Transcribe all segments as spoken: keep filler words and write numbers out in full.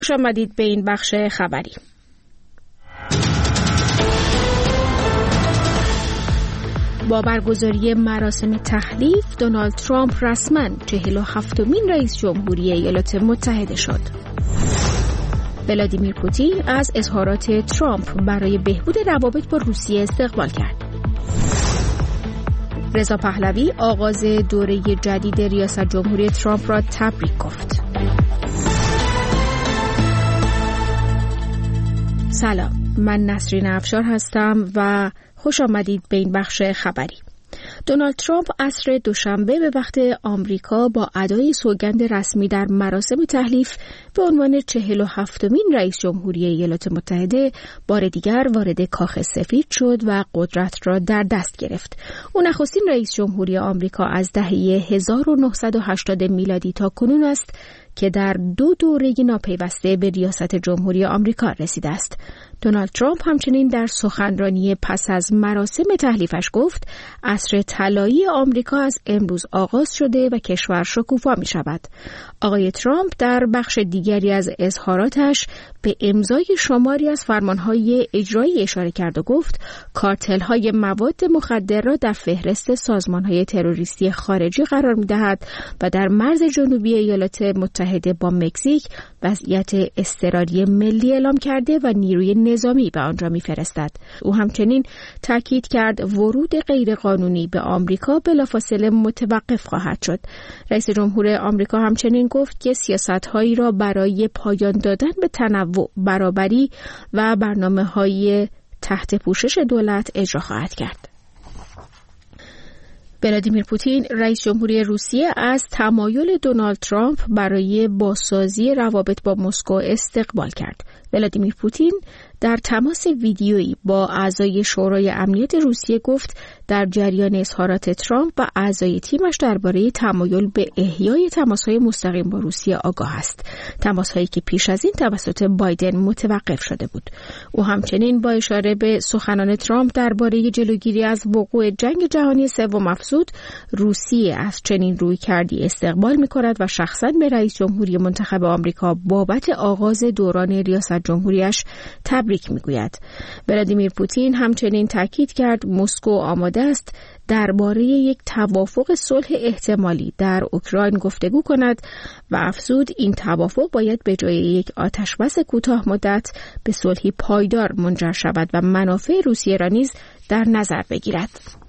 خوش آمدید به این بخش خبری. با برگزاری مراسم تحلیف، دونالد ترامپ رسما چهل و هفتمین رئیس جمهوری ایالات متحده شد. ولادیمیر پوتین از اظهارات ترامپ برای بهبود روابط با روسیه استقبال کرد. رضا پهلوی آغاز دوره جدید ریاست جمهوری ترامپ را تبریک گفت. سلام، من نسرین افشار هستم و خوش آمدید به این بخش خبری. دونالد ترامپ عصر دوشنبه به وقت آمریکا با ادای سوگند رسمی در مراسم تحلیف به عنوان چهل و هفتمین رئیس جمهوری ایالات متحده بار دیگر وارد کاخ سفید شد و قدرت را در دست گرفت. او نخستین رئیس جمهوری آمریکا از دهه هزار و نهصد و هشتاد میلادی تا کنون است که در دو دوره ناپیوسته به ریاست جمهوری آمریکا رسیده است. دونالد ترامپ همچنین در سخنرانی پس از مراسم تحلیفش گفت عصر طلایی آمریکا از امروز آغاز شده و کشور شکوفا می شود. آقای ترامپ در بخش دیگری از اظهاراتش به امضای شماری از فرمانهای اجرایی اشاره کرد و گفت کارتل‌های مواد مخدر را در فهرست سازمان‌های تروریستی خارجی قرار می‌دهد و در مرز جنوبی ایالات متحده با مکزیک وضعیت اضطراری ملی اعلام کرده و نیروی نظامی به آنجا می‌فرستد. او همچنین تاکید کرد ورود غیرقانونی به آمریکا بلافاصله متوقف خواهد شد. رئیس جمهور آمریکا همچنین گفت که سیاست‌هایی را برای پایان دادن به تنوع، برابری و برنامه‌های تحت پوشش دولت اجرا خواهد کرد. ولادیمیر پوتین رئیس جمهوری روسیه از تمایل دونالد ترامپ برای بازسازی روابط با مسکو استقبال کرد. ولادیمیر پوتین در تماس ویدیویی با اعضای شورای امنیت روسیه گفت در جریان اظهارات ترامپ و اعضای تیمش درباره تمایل به احیای تماس‌های مستقیم با روسیه آگاه است، تماس‌هایی که پیش از این توسط بایدن متوقف شده بود. او همچنین با اشاره به سخنان ترامپ درباره جلوگیری از وقوع جنگ جهانی سوم افزود روسیه از چنین رویکردی استقبال می‌کند و شخصاً به رئیس جمهوری منتخب آمریکا بابت آغاز دوران ریاست جمهوریش تبریک میگوید. ولادیمیر پوتین همچنین تاکید کرد مسکو آماده است درباره یک توافق صلح احتمالی در اوکراین گفتگو کند و افزود این توافق باید به جای یک آتشبس کوتاه مدت به صلحی پایدار منجر شود و منافع روسیه را نیز در نظر بگیرد.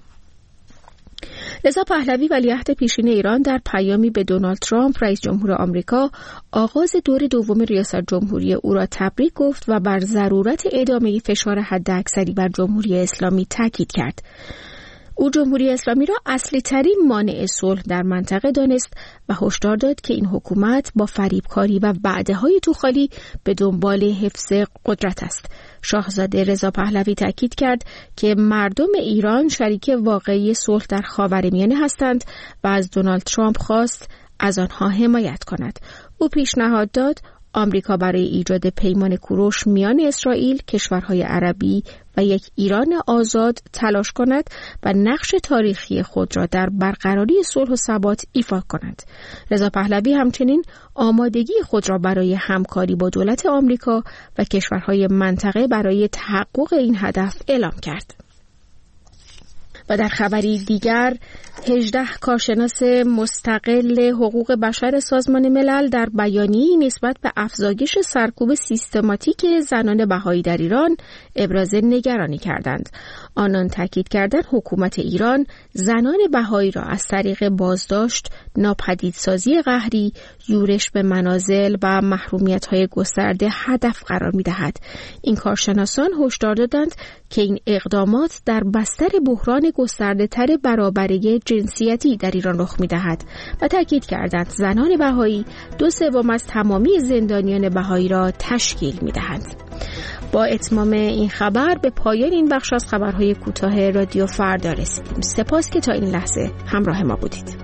رضا پهلوی ولیعهد پیشین ایران در پیامی به دونالد ترامپ رئیس جمهور آمریکا آغاز دور دوم ریاست جمهوری او را تبریک گفت و بر ضرورت ادامه فشار حداکثری بر جمهوری اسلامی تاکید کرد. او جمهوری اسلامی را اصلی ترین مانع صلح در منطقه دانست و هشدار داد که این حکومت با فریبکاری و وعده‌های توخالی به دنبال حفظ قدرت است. شاهزاده رضا پهلوی تاکید کرد که مردم ایران شریک واقعی صلح در خاورمیانه هستند و از دونالد ترامپ خواست از آنها حمایت کند. او پیشنهاد داد آمریکا برای ایجاد پیمان کوروش میان اسرائیل، کشورهای عربی و یک ایران آزاد تلاش کند و نقش تاریخی خود را در برقراری صلح و ثبات ایفا کند. رضا پهلوی همچنین آمادگی خود را برای همکاری با دولت آمریکا و کشورهای منطقه برای تحقق این هدف اعلام کرد. و در خبری دیگر هجده کارشناس مستقل حقوق بشر سازمان ملل در بیانیه‌ای نسبت به افزایش سرکوب سیستماتیک زنان بهایی در ایران ابراز نگرانی کردند. آنان تاکید کردند حکومت ایران زنان بهایی را از طریق بازداشت، ناپدیدسازی قهری، یورش به منازل و محرومیت‌های گسترده هدف قرار می‌دهد. این کارشناسان هشدار دادند که این اقدامات در بستر بحران گسترده‌تر برابری جنسیتی در ایران رخ می‌دهد و تاکید کردند زنان بهایی دو سوم از تمامی زندانیان بهایی را تشکیل می‌دهند. با اتمام این خبر به پایان این بخش از خبرهای کوتاه رادیو فردا رسیدیم. سپاس که تا این لحظه همراه ما بودید.